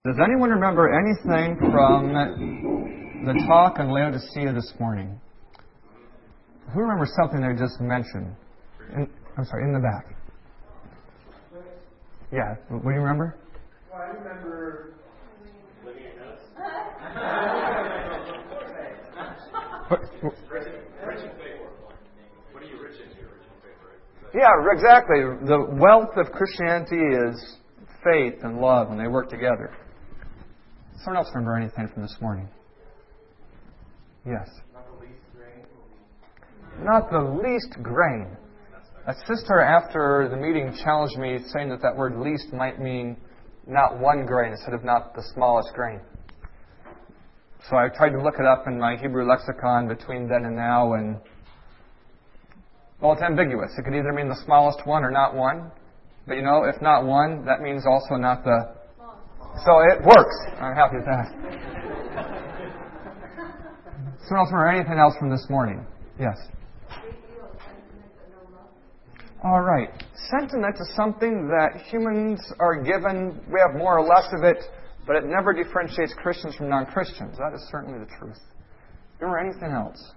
Does anyone remember anything from the talk on Laodicea this morning? Who remembers something they just mentioned? In the back. Yeah, what do you remember? Well, I remember living in house. Rich in faith. What are you rich in here? Rich in faith, right? Yeah, exactly. The wealth of Christianity is faith and love, and they work together. Someone else remember anything from this morning? Yes. Not the least grain. Not the least grain. A sister after the meeting challenged me, saying that word least might mean not one grain instead of not the smallest grain. So I tried to look it up in my Hebrew lexicon between then and now, and well, it's ambiguous. It could either mean the smallest one or not one. But if not one, that means also not the... So it works. I'm happy with that. Someone else remember anything else from this morning? Yes. All right. Sentiment is something that humans are given. We have more or less of it, but it never differentiates Christians from non-Christians. That is certainly the truth. Remember anything else?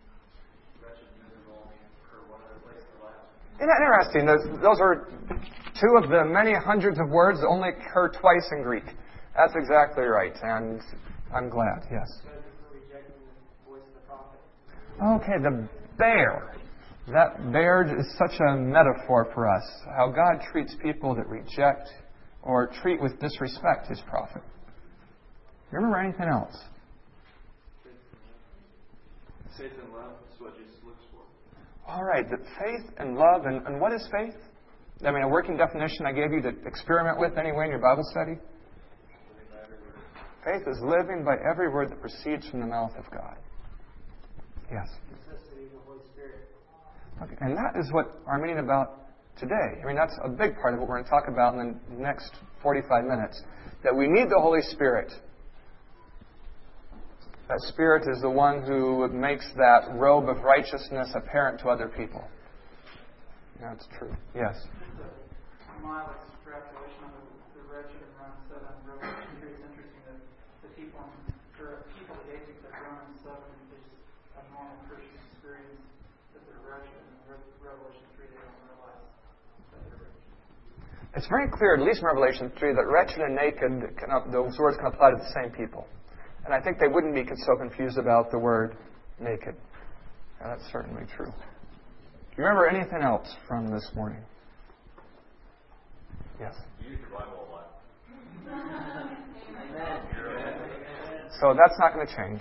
Isn't that interesting? Those are two of the many hundreds of words that only occur twice in Greek. That's exactly right, and I'm glad. Yes. Okay, the bear. That bear is such a metaphor for us. How God treats people that reject or treat with disrespect His prophet. Remember anything else? Faith and love is what Jesus looks for. All right, the faith and love. And what is faith? I mean, a working definition I gave you to experiment with anyway in your Bible study. Faith is living by every word that proceeds from the mouth of God. Yes. Okay, and that is what our meeting about today. I mean, that's a big part of what we're going to talk about in the next 45 minutes. That we need the Holy Spirit. That Spirit is the one who makes that robe of righteousness apparent to other people. That's true. Yes. A mild extrapolation of the wretched in Romans 7. Revelation 3 is interesting that the people that they think that Romans 7 is a normal Christian experience, that they're wretched, and Revelation 3 they don't realize that they're wretched. It's very clear, at least in Revelation 3, that wretched and naked, those words can apply to the same people. And I think they wouldn't be so confused about the word naked. And that's certainly true. Do you remember anything else from this morning? Yes. You use your Bible a lot. So that's not going to change.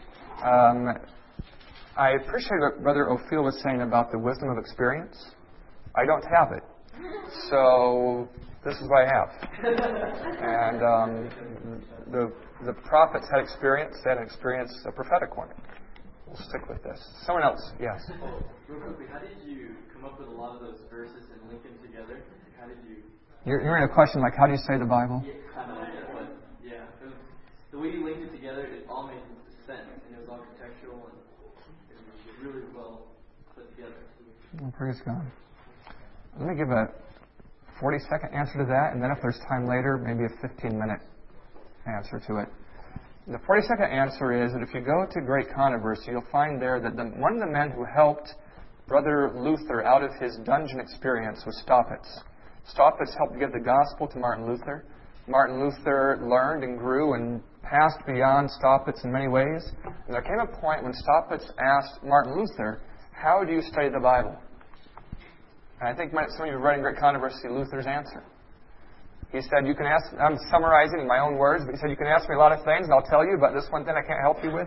I appreciate what Brother Ophel was saying about the wisdom of experience. I don't have it. So this is what I have. And the prophets had experience. They had an experience, a prophetic one. We'll stick with this. Someone else, yes. Real quickly, how did you come up with a lot of those verses and link them together? How did you... You're in a question like, how do you say the Bible? Yeah, kind of like that, but yeah. The way you linked it together, it all made sense, and it was all contextual, and it was really well put together. Well, praise God. Let me give a 40-second answer to that, and then if there's time later, maybe a 15-minute answer to it. The 40-second answer is that if you go to Great Controversy, you'll find there that one of the men who helped Brother Luther out of his dungeon experience was Staupitz. Staupitz helped give the gospel to Martin Luther. Martin Luther learned and grew and passed beyond Staupitz in many ways. And there came a point when Staupitz asked Martin Luther, how do you study the Bible? And I think some of you have read in Great Controversy Luther's answer. He said, you can ask, I'm summarizing in my own words, but he said, you can ask me a lot of things, and I'll tell you, but this one thing I can't help you with.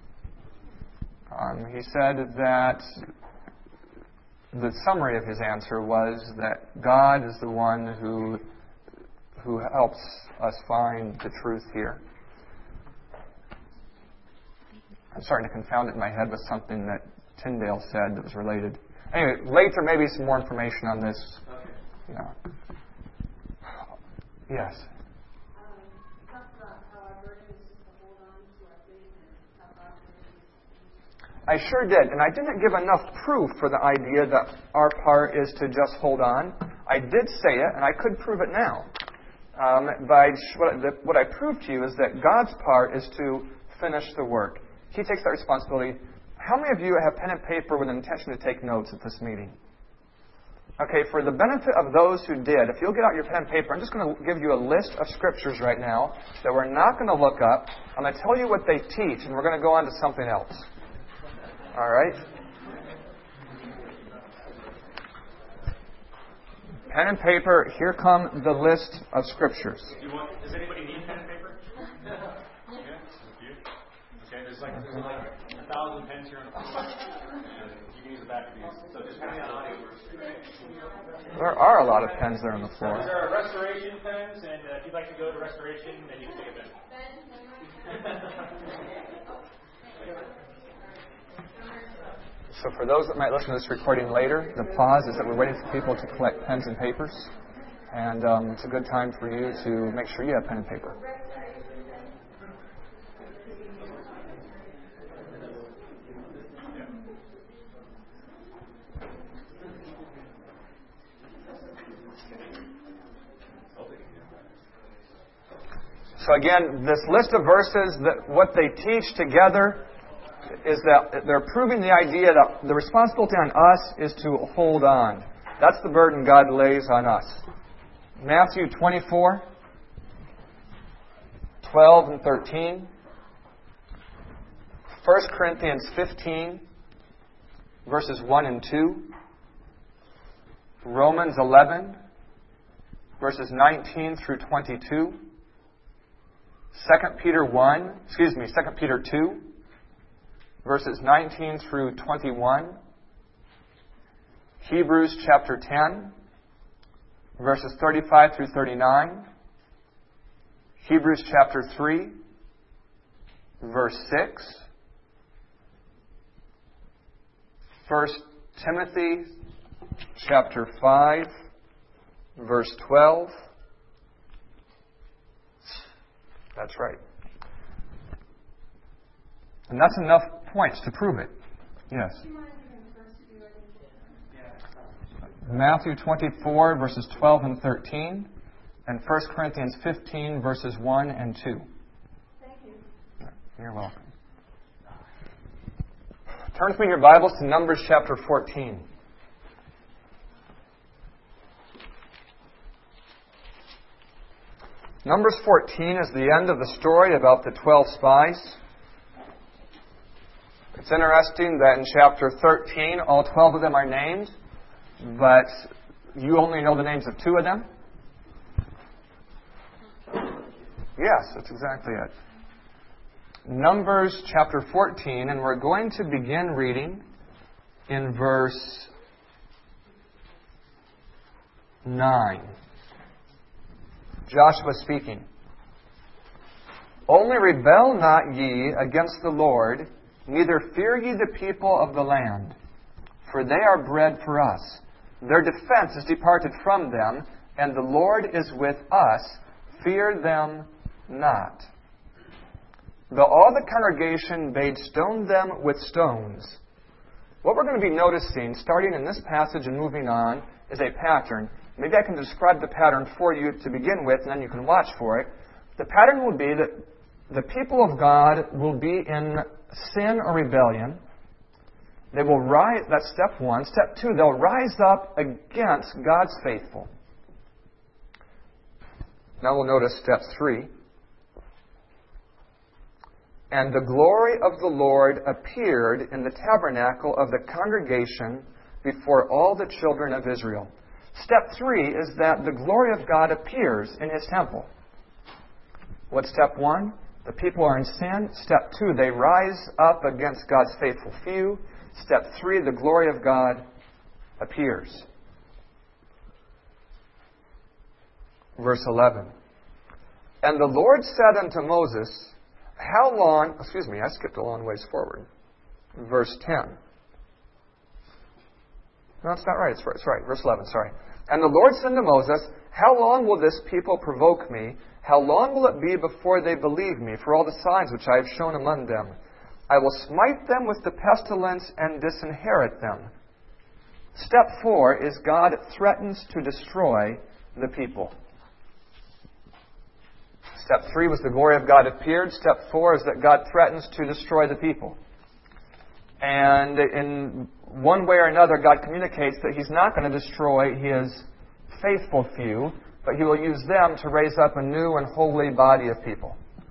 He said that the summary of his answer was that God is the one who helps us find the truth here. I'm starting to confound it in my head with something that Tyndale said that was related. Anyway, later maybe some more information on this. Yeah. Yes. I sure did, and I didn't give enough proof for the idea that our part is to just hold on. I did say it, and I could prove it now. What I proved to you is that God's part is to finish the work. He takes that responsibility. How many of you have pen and paper with an intention to take notes at this meeting? Okay, for the benefit of those who did, if you'll get out your pen and paper, I'm just going to give you a list of scriptures right now that we're not going to look up. I'm going to tell you what they teach, and we're going to go on to something else. All right? Pen and paper, here come the list of scriptures. Does anybody need pen and paper? Yeah, a few. Okay, there's like 1,000 pens here on the floor. You can use the back of these. So just hang on. There are a lot of pens there on the floor. There are restoration pens, and if you'd like to go to restoration, then you can take a pen. So for those that might listen to this recording later, the pause is that we're waiting for people to collect pens and papers. And it's a good time for you to make sure you have pen and paper. So again, this list of verses, that what they teach together is that they're proving the idea that the responsibility on us is to hold on. That's the burden God lays on us. Matthew 24, 12 and 13. 1 Corinthians 15, verses 1 and 2. Romans 11, verses 19 through 22. 2 Peter 2, verses 19 through 21. Hebrews chapter 10, verses 35 through 39. Hebrews chapter 3, verse 6. 1 Timothy chapter 5, verse 12. That's right. And that's enough points to prove it. Yes. Matthew 24, verses 12 and 13, and 1 Corinthians 15, verses 1 and 2. Thank you. You're welcome. Turn with me in your Bibles to Numbers chapter 14. Numbers 14 is the end of the story about the 12 spies. It's interesting that in chapter 13, all 12 of them are named, but you only know the names of 2 of them. Yes, that's exactly it. Numbers chapter 14, and we're going to begin reading in verse 9. Joshua speaking. Only rebel not ye against the Lord, neither fear ye the people of the land, for they are bread for us. Their defense is departed from them, and the Lord is with us. Fear them not. Though all the congregation bade stone them with stones. What we're going to be noticing, starting in this passage and moving on, is a pattern. Maybe I can describe the pattern for you to begin with, and then you can watch for it. The pattern will be that the people of God will be in sin or rebellion. They will rise, that's step 1. Step 2, they'll rise up against God's faithful. Now we'll notice step 3. And the glory of the Lord appeared in the tabernacle of the congregation before all the children of Israel. Step 3 is that the glory of God appears in His temple. What's step 1? The people are in sin. Step 2, they rise up against God's faithful few. Step 3, the glory of God appears. Verse 11. And the Lord said unto Moses, I skipped a long ways forward. Verse 10. No, it's not right. It's right. Verse 11, sorry. And the Lord said unto Moses, how long will this people provoke me? How long will it be before they believe me for all the signs which I have shown among them? I will smite them with the pestilence and disinherit them. Step 4 is God threatens to destroy the people. Step 3 was the glory of God appeared. Step 4 is that God threatens to destroy the people. And in one way or another, God communicates that He's not going to destroy His faithful few, but He will use them to raise up a new and holy body of people.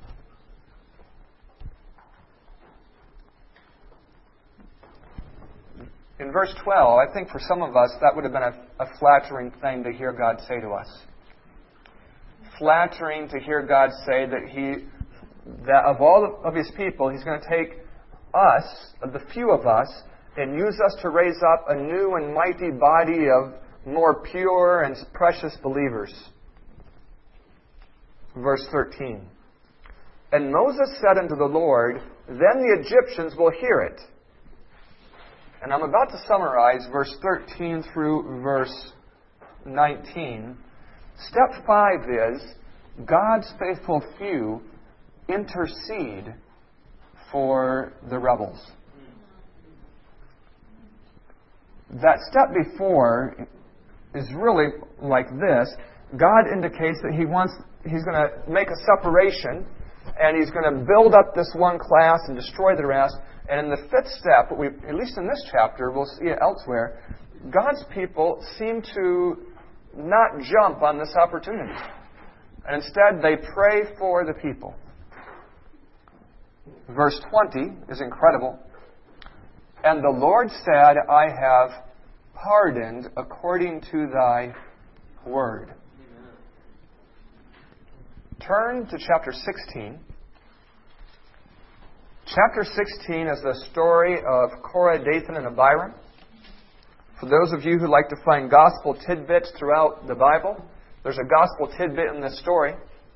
In verse 12, I think for some of us that would have been a flattering thing to hear God say to us. Flattering to hear God say that of all of His people, He's going to take us, the few of us, and use us to raise up a new and mighty body of more pure and precious believers. Verse 13. And Moses said unto the Lord, then the Egyptians will hear it. And I'm about to summarize verse 13 through verse 19. Step 5 is God's faithful few intercede for the rebels. That step before is really like this. God indicates that He's going to make a separation, and He's going to build up this one class and destroy the rest. And in the fifth step, at least in this chapter, we'll see it elsewhere, God's people seem to not jump on this opportunity. And instead, they pray for the people. Verse 20 is incredible. And the Lord said, I have pardoned according to thy word. Turn to chapter 16. Chapter 16 is the story of Korah, Dathan, and Abiram. For those of you who like to find gospel tidbits throughout the Bible, there's a gospel tidbit in this story.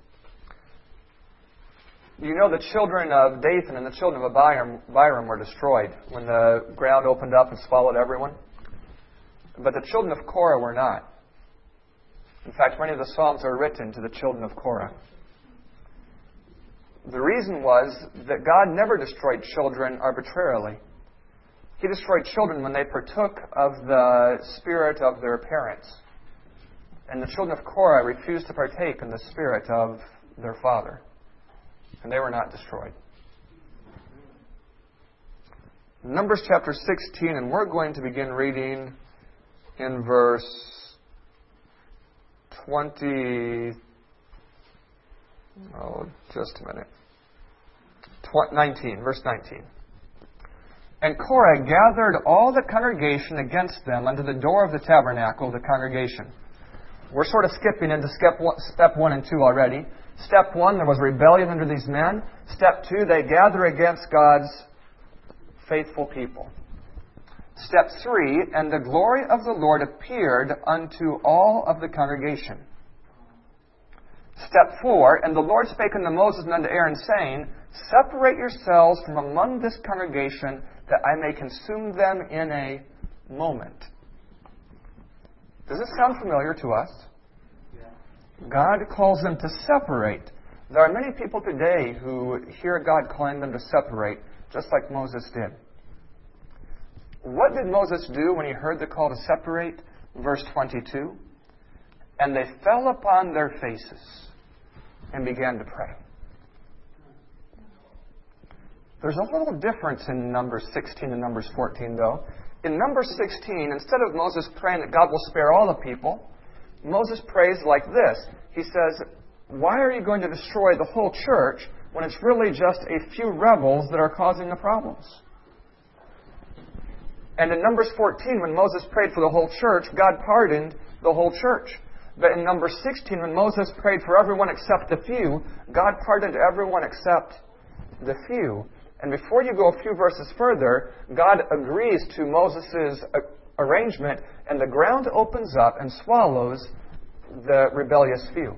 You know the children of Dathan and the children of Abiram were destroyed when the ground opened up and swallowed everyone. But the children of Korah were not. In fact, many of the Psalms are written to the children of Korah. The reason was that God never destroyed children arbitrarily. He destroyed children when they partook of the spirit of their parents. And the children of Korah refused to partake in the spirit of their father. And they were not destroyed. Numbers chapter 16, and we're going to begin reading in verse 20. Oh, just a minute. 19, verse 19. And Korah gathered all the congregation against them unto the door of the tabernacle of the congregation. We're sort of skipping into step 1 and 2 already. Step 1, there was rebellion under these men. Step 2, they gather against God's faithful people. Step 3, and the glory of the Lord appeared unto all of the congregation. Step 4, and the Lord spake unto Moses and unto Aaron, saying, separate yourselves from among this congregation, that I may consume them in a moment. Does this sound familiar to us? Yeah. God calls them to separate. There are many people today who hear God calling them to separate, just like Moses did. What did Moses do when he heard the call to separate? Verse 22. And they fell upon their faces and began to pray. There's a little difference in Numbers 16 and Numbers 14, though. In Numbers 16, instead of Moses praying that God will spare all the people, Moses prays like this. He says, why are you going to destroy the whole church when it's really just a few rebels that are causing the problems? And in Numbers 14, when Moses prayed for the whole church, God pardoned the whole church. But in Numbers 16, when Moses prayed for everyone except the few, God pardoned everyone except the few. And before you go a few verses further, God agrees to Moses' arrangement, and the ground opens up and swallows the rebellious few.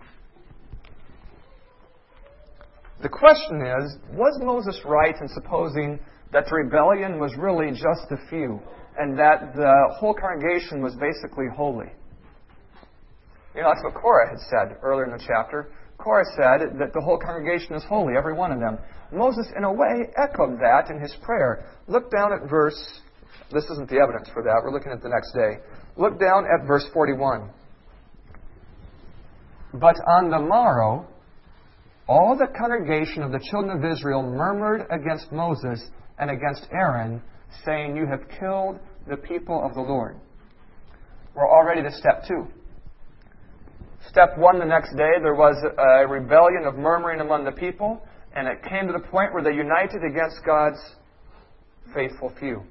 The question is, was Moses right in supposing that the rebellion was really just the few, and that the whole congregation was basically holy? You know, that's what Korah had said earlier in the chapter. Korah said that the whole congregation is holy, every one of them. Moses, in a way, echoed that in his prayer. Look down at this isn't the evidence for that, we're looking at the next day. Look down at verse 41. But on the morrow, all the congregation of the children of Israel murmured against Moses and against Aaron, saying, you have killed the people of the Lord. We're already to step 2. Step 1, the next day, there was a rebellion of murmuring among the people, and it came to the point where they united against God's faithful few.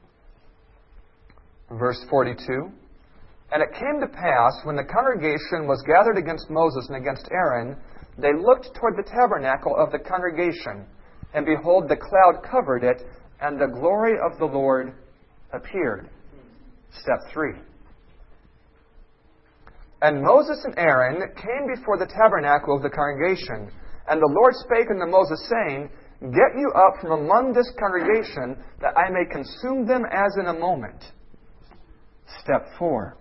Verse 42, and it came to pass, when the congregation was gathered against Moses and against Aaron, they looked toward the tabernacle of the congregation, and behold, the cloud covered it, and the glory of the Lord appeared. Step 3. And Moses and Aaron came before the tabernacle of the congregation, and the Lord spake unto Moses, saying, get you up from among this congregation, that I may consume them as in a moment. Step 4.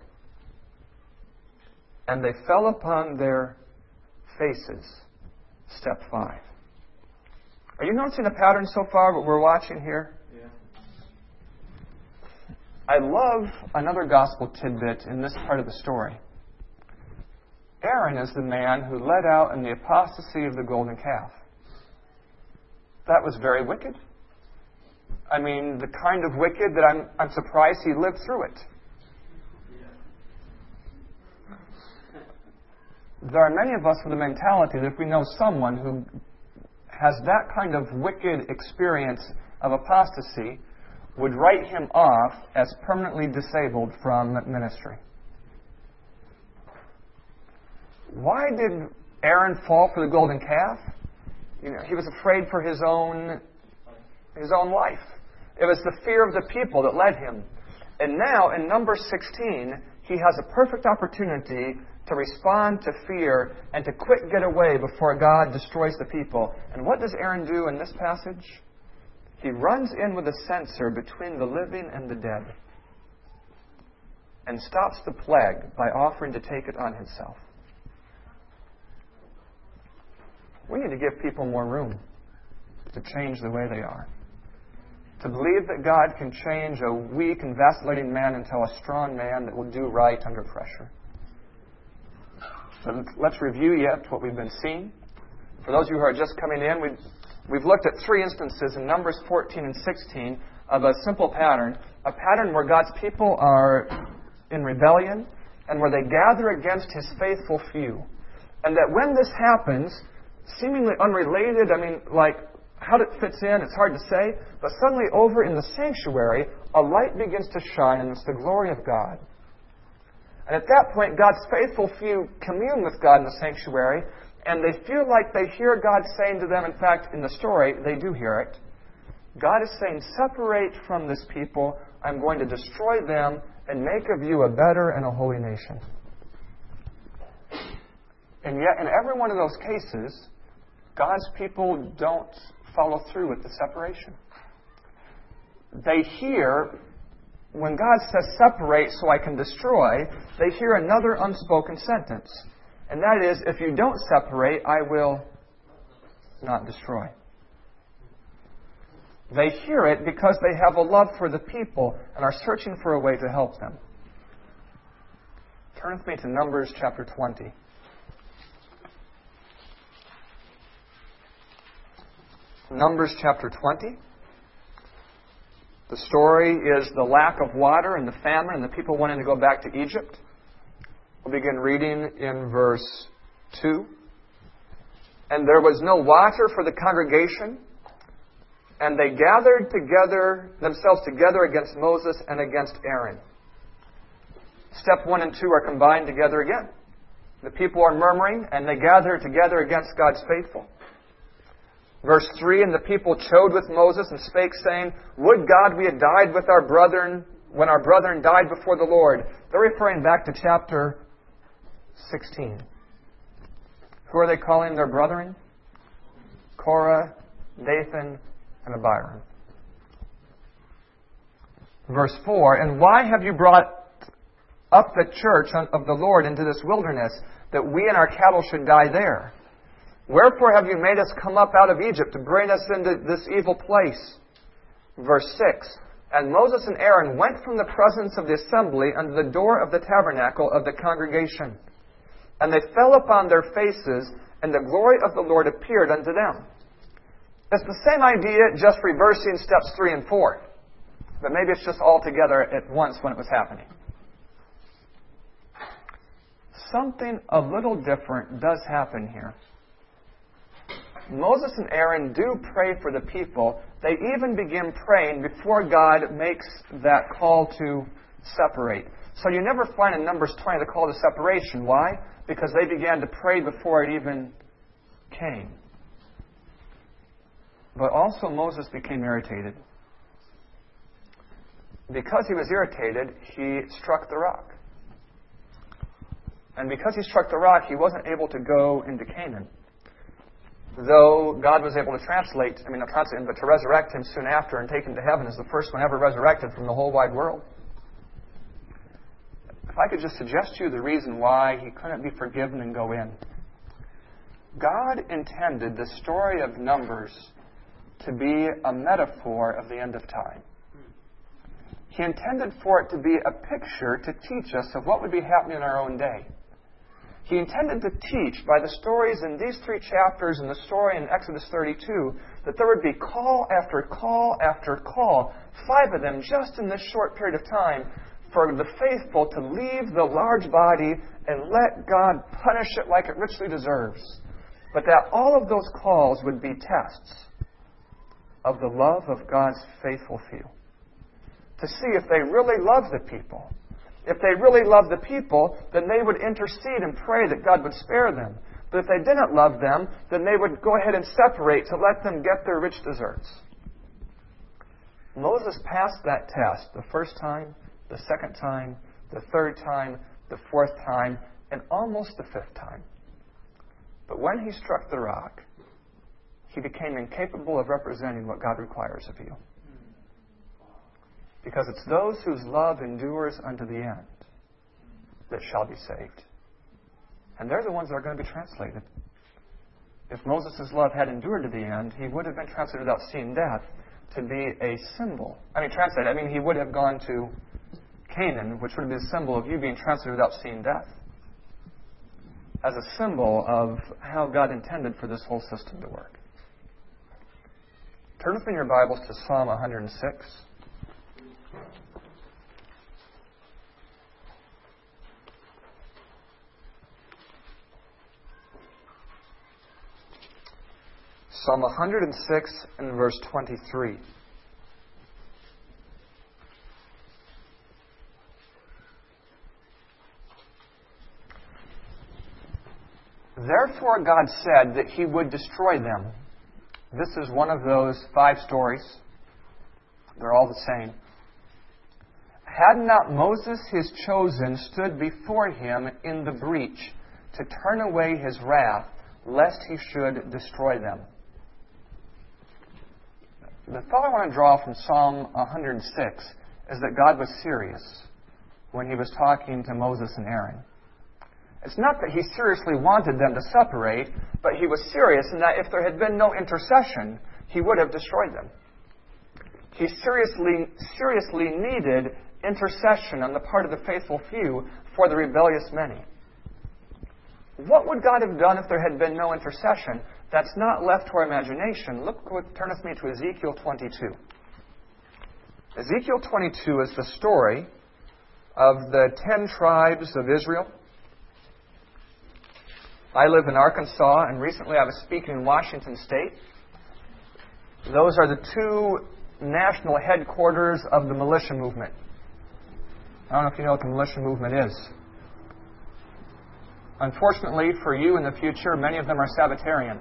And they fell upon their faces. Step 5. Are you noticing a pattern so far, what we're watching here? Yeah. I love another gospel tidbit in this part of the story. Aaron is the man who led out in the apostasy of the golden calf. That was very wicked. I mean, the kind of wicked that I'm surprised he lived through it. There are many of us with the mentality that if we know someone who has that kind of wicked experience of apostasy, would write him off as permanently disabled from ministry. Why did Aaron fall for the golden calf? He was afraid for his own life. It was the fear of the people that led him. And now, in Numbers 16, he has a perfect opportunity to respond to fear and to quick get away before God destroys the people. And what does Aaron do in this passage? He runs in with a censer between the living and the dead and stops the plague by offering to take it on himself. We need to give people more room to change the way they are. To believe that God can change a weak and vacillating man into a strong man that will do right under pressure. So let's review yet what we've been seeing. For those of you who are just coming in, we've looked at 3 instances in Numbers 14 and 16 of a simple pattern. A pattern where God's people are in rebellion and where they gather against His faithful few. And that when this happens, seemingly unrelated, how it fits in, it's hard to say, but suddenly over in the sanctuary, a light begins to shine, and it's the glory of God. And at that point, God's faithful few commune with God in the sanctuary, and they feel like they hear God saying to them, in fact, in the story, they do hear it. God is saying, separate from this people, I'm going to destroy them and make of you a better and a holy nation. And yet, in every one of those cases, God's people don't follow through with the separation. They hear, when God says separate so I can destroy, they hear another unspoken sentence. And that is, if you don't separate, I will not destroy. They hear it because they have a love for the people and are searching for a way to help them. Turn with me to Numbers chapter 20. Numbers chapter 20. The story is the lack of water and the famine and the people wanting to go back to Egypt. We'll begin reading in verse 2. And there was no water for the congregation, and they gathered themselves together against Moses and against Aaron. Step 1 and 2 are combined together again. The people are murmuring, and they gather together against God's faithful. Verse 3, and the people chode with Moses and spake, saying, would God we had died with our brethren when our brethren died before the Lord. They're referring back to chapter 16. Who are they calling their brethren? Korah, Dathan, and Abiram. Verse 4, and why have you brought up the church of the Lord into this wilderness, that we and our cattle should die there? Wherefore have you made us come up out of Egypt to bring us into this evil place? Verse 6, and Moses and Aaron went from the presence of the assembly unto the door of the tabernacle of the congregation. And they fell upon their faces, and the glory of the Lord appeared unto them. It's the same idea, just reversing steps 3 and 4. But maybe it's just all together at once when it was happening. Something a little different does happen here. Moses and Aaron do pray for the people. They even begin praying before God makes that call to separate. So you never find in Numbers 20 the call to separation. Why? Because they began to pray before it even came. But also Moses became irritated. Because he was irritated, he struck the rock. And because he struck the rock, he wasn't able to go into Canaan. Though God was able to not translate him, but to resurrect him soon after and take him to heaven as the first one ever resurrected from the whole wide world. If I could just suggest to you the reason why he couldn't be forgiven and go in. God intended the story of Numbers to be a metaphor of the end of time. He intended for it to be a picture to teach us of what would be happening in our own day. He intended to teach by the stories in these 3 chapters and the story in Exodus 32 that there would be call after call after call, 5 of them just in this short period of time, for the faithful to leave the large body and let God punish it like it richly deserves. But that all of those calls would be tests of the love of God's faithful few. To see if they really love the people. If they really loved the people, then they would intercede and pray that God would spare them. But if they didn't love them, then they would go ahead and separate to let them get their rich deserts. Moses passed that test the first time, the second time, the third time, the fourth time, and almost the 5th time. But when he struck the rock, he became incapable of representing what God requires of you. Because it's those whose love endures unto the end that shall be saved. And they're the ones that are going to be translated. If Moses' love had endured to the end, he would have been translated without seeing death to be a symbol. He would have gone to Canaan, which would have been a symbol of you being translated without seeing death. As a symbol of how God intended for this whole system to work. Turn with me in your Bibles to Psalm 106. Psalm 106 and verse 23. Therefore God said that He would destroy them. This is one of those 5 stories. They're all the same. Had not Moses, his chosen, stood before him in the breach to turn away his wrath, lest he should destroy them. The thought I want to draw from Psalm 106 is that God was serious when He was talking to Moses and Aaron. It's not that He seriously wanted them to separate, but He was serious in that if there had been no intercession, He would have destroyed them. He seriously needed intercession on the part of the faithful few for the rebellious many. What would God have done if there had been no intercession? That's not left to our imagination. Turn with me to Ezekiel 22. Ezekiel 22 is the story of the 10 tribes of Israel. I live in Arkansas, and recently I was speaking in Washington State. Those are the 2 national headquarters of the militia movement. I don't know if you know what the militia movement is. Unfortunately for you in the future, many of them are Sabbatarian.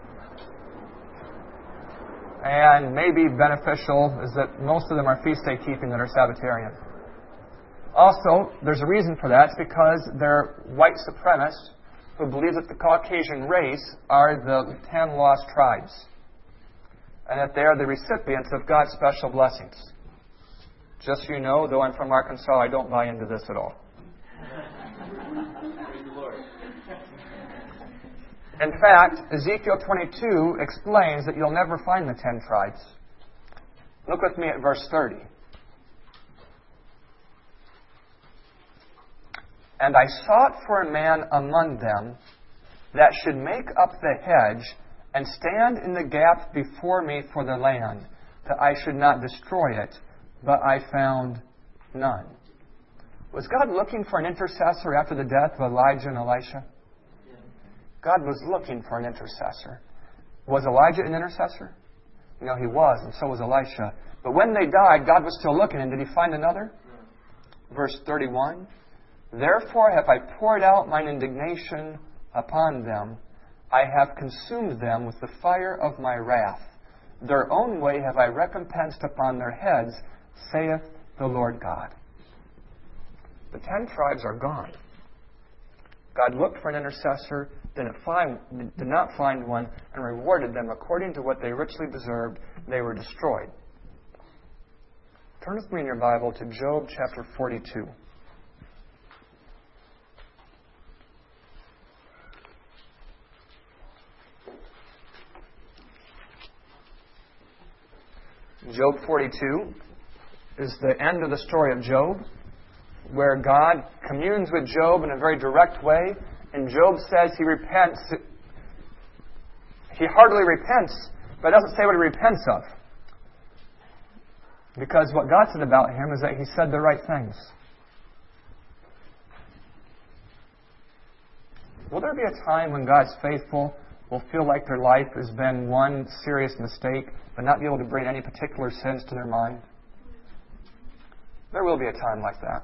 And maybe beneficial is that most of them are feast day keeping that are Sabbatarian. Also, there's a reason for that. It's because they're white supremacists who believe that the Caucasian race are the 10 lost tribes. And that they are the recipients of God's special blessings. Just so you know, though I'm from Arkansas, I don't buy into this at all. In fact, Ezekiel 22 explains that you'll never find the 10 tribes. Look with me at verse 30. And I sought for a man among them that should make up the hedge and stand in the gap before me for the land, that I should not destroy it, but I found none. Was God looking for an intercessor after the death of Elijah and Elisha? God was looking for an intercessor. Was Elijah an intercessor? No, he was, and so was Elisha. But when they died, God was still looking, and did He find another? Verse 31, Therefore have I poured out mine indignation upon them. I have consumed them with the fire of my wrath. Their own way have I recompensed upon their heads, saith the Lord God. The 10 tribes are gone. God looked for an intercessor, did not find one, and rewarded them according to what they richly deserved. They were destroyed. Turn with me in your Bible to Job chapter 42. Job 42 is the end of the story of Job, where God communes with Job in a very direct way, and Job says he repents. He hardly repents, but doesn't say what he repents of. Because what God said about him is that he said the right things. Will there be a time when God's faithful will feel like their life has been one serious mistake, but not be able to bring any particular sins to their mind? There will be a time like that.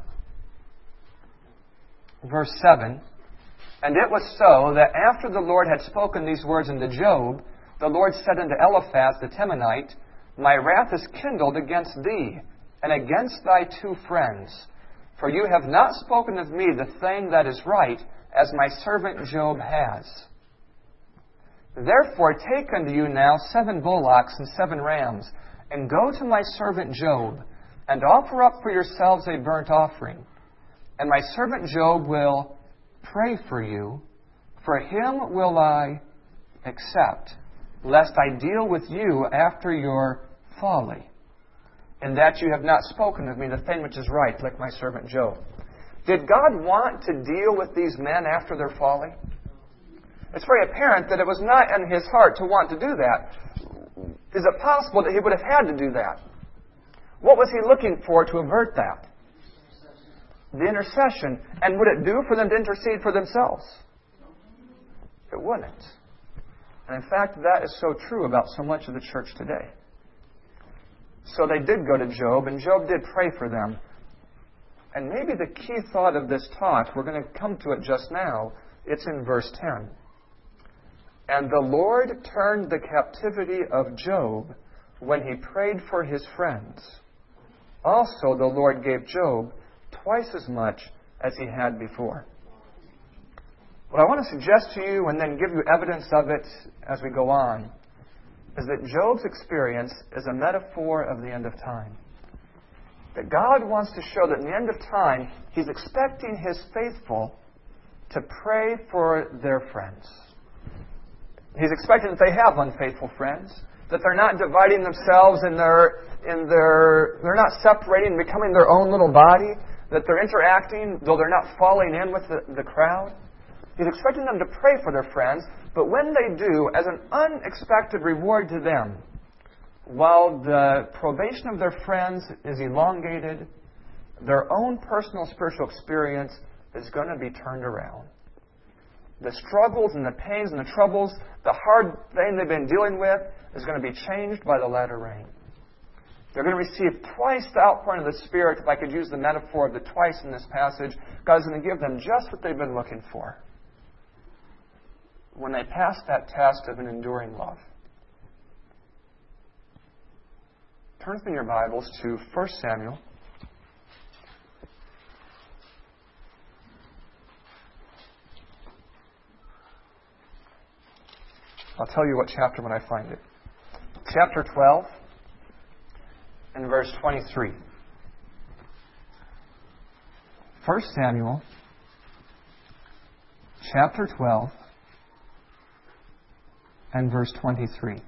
Verse 7, And it was so that after the Lord had spoken these words unto Job, the Lord said unto Eliphaz the Temanite, My wrath is kindled against thee, and against thy 2 friends. For you have not spoken of me the thing that is right, as my servant Job has. Therefore take unto you now 7 bullocks and 7 rams, and go to my servant Job, and offer up for yourselves a burnt offering. And my servant Job will pray for you. For him will I accept, lest I deal with you after your folly, and that you have not spoken of me the thing which is right, like my servant Job. Did God want to deal with these men after their folly? It's very apparent that it was not in His heart to want to do that. Is it possible that He would have had to do that? What was He looking for to avert that? The intercession. And would it do for them to intercede for themselves? It wouldn't. And in fact, that is so true about so much of the church today. So they did go to Job, and Job did pray for them. And maybe the key thought of this talk, we're going to come to it just now, it's in verse 10. And the Lord turned the captivity of Job when he prayed for his friends. Also the Lord gave Job twice as much as he had before. What I want to suggest to you, and then give you evidence of it as we go on, is that Job's experience is a metaphor of the end of time. That God wants to show that in the end of time, He's expecting His faithful to pray for their friends. He's expecting that they have unfaithful friends, that they're not dividing themselves they're not separating and becoming their own little body, that they're interacting, though they're not falling in with the crowd. He's expecting them to pray for their friends, but when they do, as an unexpected reward to them, while the probation of their friends is elongated, their own personal spiritual experience is going to be turned around. The struggles and the pains and the troubles, the hard thing they've been dealing with, is going to be changed by the latter rain. They're going to receive twice the outpouring of the Spirit. If I could use the metaphor of the twice in this passage, God's going to give them just what they've been looking for when they pass that test of an enduring love. Turn in your Bibles to 1 Samuel. I'll tell you what chapter when I find it. Chapter 12 and verse 23. 1 Samuel chapter 12 and verse 23.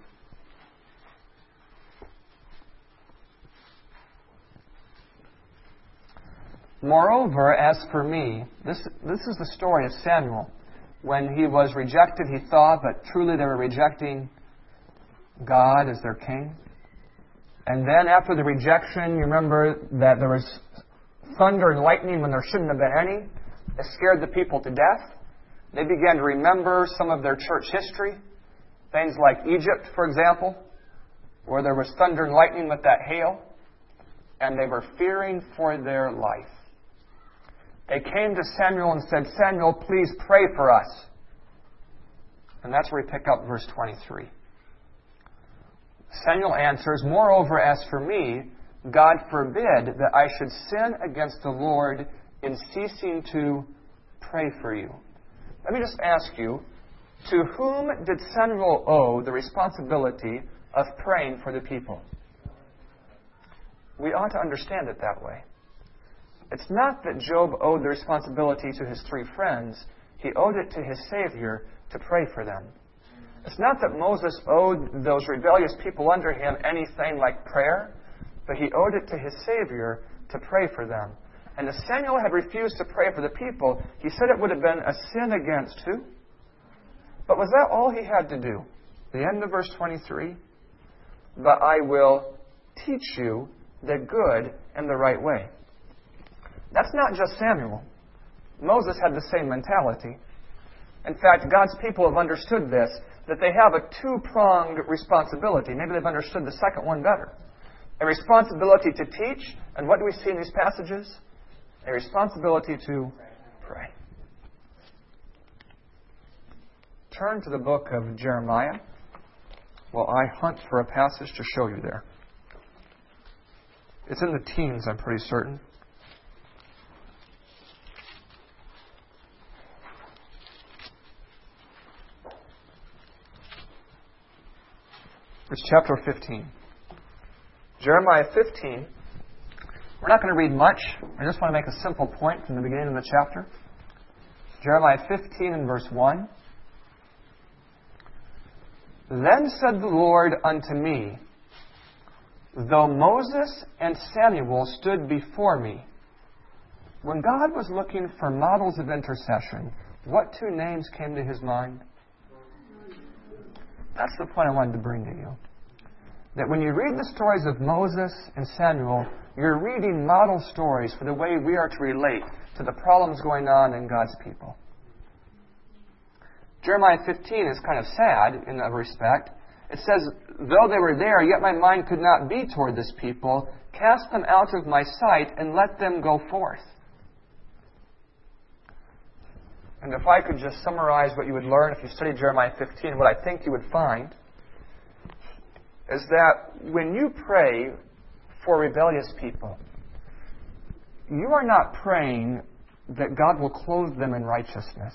Moreover, as for me, this is the story of Samuel. When he was rejected, he thought, but truly they were rejecting God as their king. And then after the rejection, you remember that there was thunder and lightning when there shouldn't have been any. It scared the people to death. They began to remember some of their church history. Things like Egypt, for example, where there was thunder and lightning with that hail. And they were fearing for their life. They came to Samuel and said, Samuel, please pray for us. And that's where we pick up verse 23. Samuel answers, moreover, as for me, God forbid that I should sin against the Lord in ceasing to pray for you. Let me just ask you, to whom did Samuel owe the responsibility of praying for the people? We ought to understand it that way. It's not that Job owed the responsibility to his 3 friends. He owed it to his Savior to pray for them. It's not that Moses owed those rebellious people under him anything like prayer, but he owed it to his Savior to pray for them. And if Samuel had refused to pray for the people, he said it would have been a sin against who? But was that all he had to do? The end of verse 23? But I will teach you the good and the right way. That's not just Samuel. Moses had the same mentality. In fact, God's people have understood this, that they have a 2-pronged responsibility. Maybe they've understood the second one better. A responsibility to teach, and what do we see in these passages? A responsibility to pray. Turn to the book of Jeremiah while I hunt for a passage to show you there. It's in the teens, I'm pretty certain. It's chapter 15. Jeremiah 15. We're not going to read much. I just want to make a simple point from the beginning of the chapter. Jeremiah 15 and verse 1. Then said the Lord unto me, though Moses and Samuel stood before me. When God was looking for models of intercession, what 2 names came to his mind? That's the point I wanted to bring to you. That when you read the stories of Moses and Samuel, you're reading model stories for the way we are to relate to the problems going on in God's people. Jeremiah 15 is kind of sad in a respect. It says, though they were there, yet my mind could not be toward this people. Cast them out of my sight and let them go forth. And if I could just summarize what you would learn if you studied Jeremiah 15, what I think you would find is that when you pray for rebellious people, you are not praying that God will clothe them in righteousness.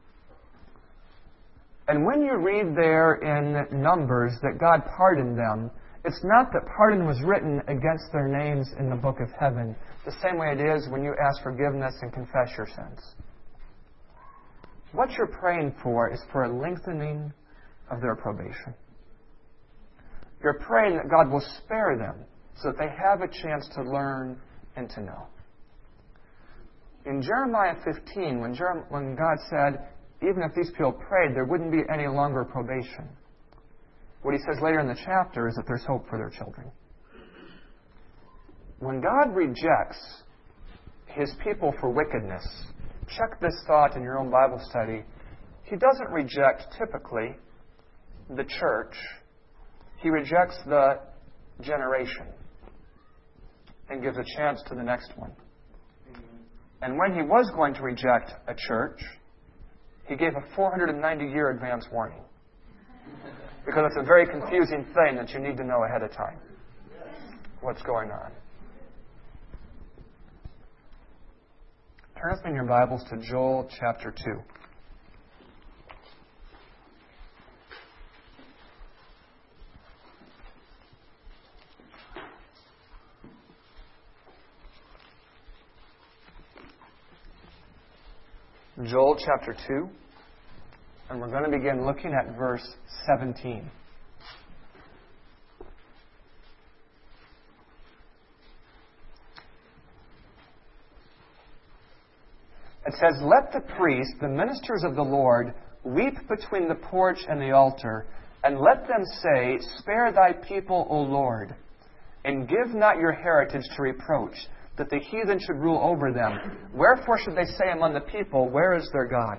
And when you read there in Numbers that God pardoned them, it's not that pardon was written against their names in the book of heaven, the same way it is when you ask forgiveness and confess your sins. What you're praying for is for a lengthening of their probation. You're praying that God will spare them so that they have a chance to learn and to know. In Jeremiah 15, when God said, even if these people prayed, there wouldn't be any longer probation. What he says later in the chapter is that there's hope for their children. When God rejects his people for wickedness, check this thought in your own Bible study. He doesn't reject, typically, the church. He rejects the generation and gives a chance to the next one. And when he was going to reject a church, he gave a 490-year advance warning. Because it's a very confusing thing that you need to know ahead of time what's going on. Turn with me in your Bibles to Joel chapter 2. Joel chapter 2, and we're going to begin looking at verse 17. It says, let the priests, the ministers of the Lord, weep between the porch and the altar, and let them say, Spare thy people, O Lord, and give not your heritage to reproach, that the heathen should rule over them. Wherefore should they say among the people, Where is their God?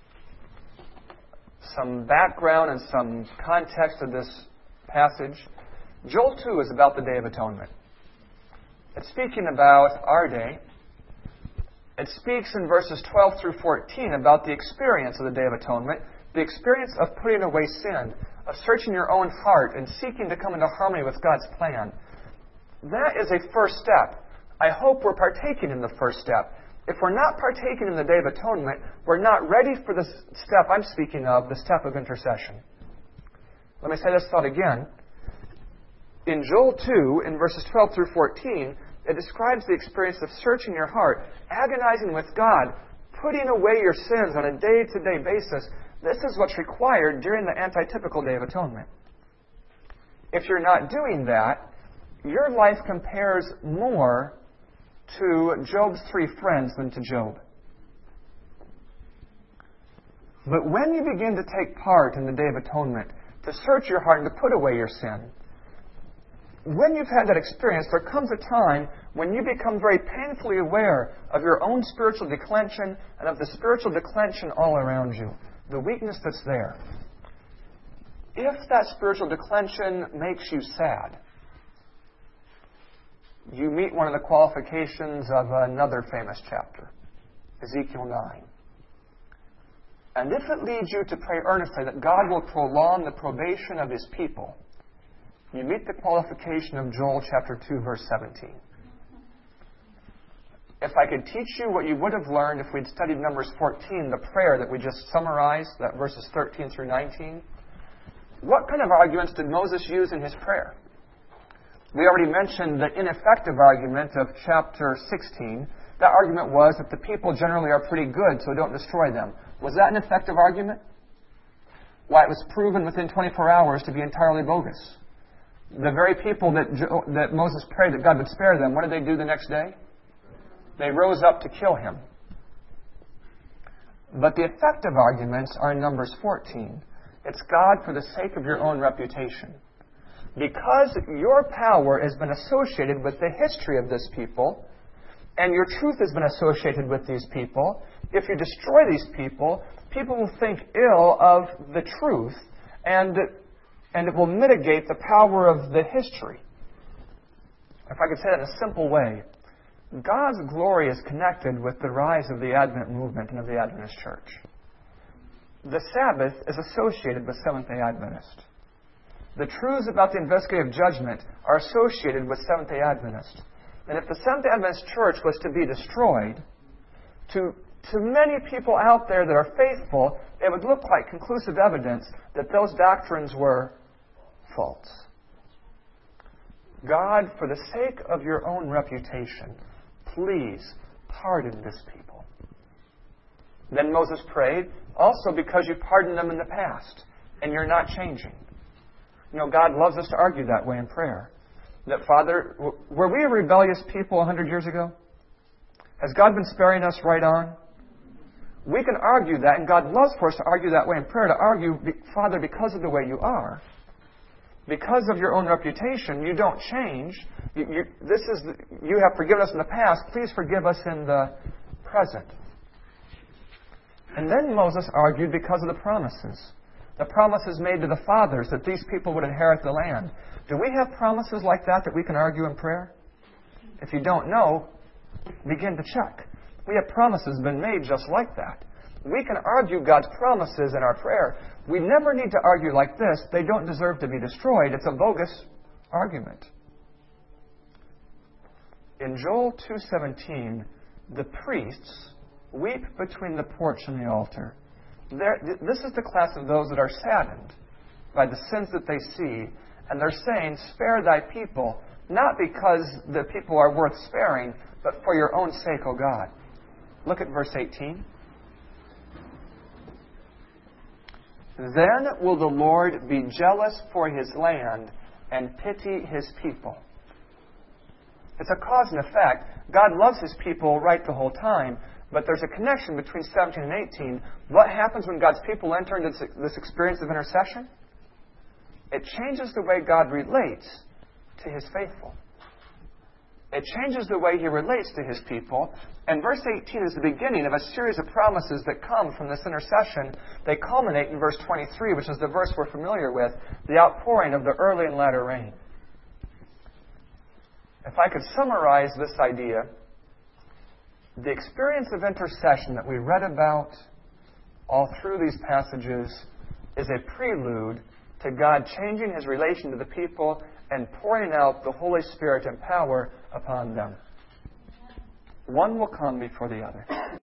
Some background and some context of this passage. Joel 2 is about the Day of Atonement. It's speaking about our day. It speaks in verses 12 through 14 about the experience of the Day of Atonement, the experience of putting away sin, of searching your own heart and seeking to come into harmony with God's plan. That is a first step. I hope we're partaking in the first step. If we're not partaking in the Day of Atonement, we're not ready for the step I'm speaking of, the step of intercession. Let me say this thought again. In Joel 2, in verses 12 through 14, it describes the experience of searching your heart, agonizing with God, putting away your sins on a day-to-day basis. This is what's required during the antitypical Day of Atonement. If you're not doing that, your life compares more to Job's 3 friends than to Job. But when you begin to take part in the Day of Atonement, to search your heart and to put away your sin, when you've had that experience, there comes a time when you become very painfully aware of your own spiritual declension and of the spiritual declension all around you, the weakness that's there. If that spiritual declension makes you sad, you meet one of the qualifications of another famous chapter, Ezekiel 9. And if it leads you to pray earnestly that God will prolong the probation of His people, you meet the qualification of Joel chapter 2, verse 17. If I could teach you what you would have learned if we'd studied Numbers 14, the prayer that we just summarized, that verses 13 through 19, what kind of arguments did Moses use in his prayer? We already mentioned the ineffective argument of chapter 16. That argument was that the people generally are pretty good, so don't destroy them. Was that an effective argument? Why, it was proven within 24 hours to be entirely bogus. The very people that Moses prayed that God would spare them, what did they do the next day? They rose up to kill him. But the effective arguments are in Numbers 14. It's God for the sake of your own reputation. Because your power has been associated with the history of this people, and your truth has been associated with these people, if you destroy these people, people will think ill of the truth, and it will mitigate the power of the history. If I could say that in a simple way, God's glory is connected with the rise of the Advent movement and of the Adventist church. The Sabbath is associated with Seventh-day Adventist. The truths about the investigative judgment are associated with Seventh-day Adventist. And if the Seventh-day Adventist church was to be destroyed, to many people out there that are faithful, it would look like conclusive evidence that those doctrines were false. God, for the sake of your own reputation, please pardon this people. Then Moses prayed, also because you pardoned them in the past, and you're not changing. You know, God loves us to argue that way in prayer. That, Father, were we a rebellious people 100 years ago? Has God been sparing us right on? We can argue that, and God loves for us to argue that way in prayer, to argue, Father, because of the way you are, because of your own reputation, you don't change. You have forgiven us in the past. Please forgive us in the present. And then Moses argued because of the promises. The promises made to the fathers that these people would inherit the land. Do we have promises like that we can argue in prayer? If you don't know, begin to check. We have promises been made just like that. We can argue God's promises in our prayer. We never need to argue like this. They don't deserve to be destroyed. It's a bogus argument. In Joel 2:17, the priests weep between the porch and the altar. This is the class of those that are saddened by the sins that they see, and they're saying, spare thy people, not because the people are worth sparing, but for your own sake, O God. Look at verse 18. Then will the Lord be jealous for His land and pity His people. It's a cause and effect. God loves His people right the whole time, But there's a connection between 17 and 18. What happens when God's people enter into this experience of intercession? It changes the way God relates to His faithful. It changes the way He relates to His people. And verse 18 is the beginning of a series of promises that come from this intercession. They culminate in verse 23, which is the verse we're familiar with, the outpouring of the early and latter rain. If I could summarize this idea, the experience of intercession that we read about all through these passages is a prelude to God changing His relation to the people and pouring out the Holy Spirit and power upon them. One will come before the other.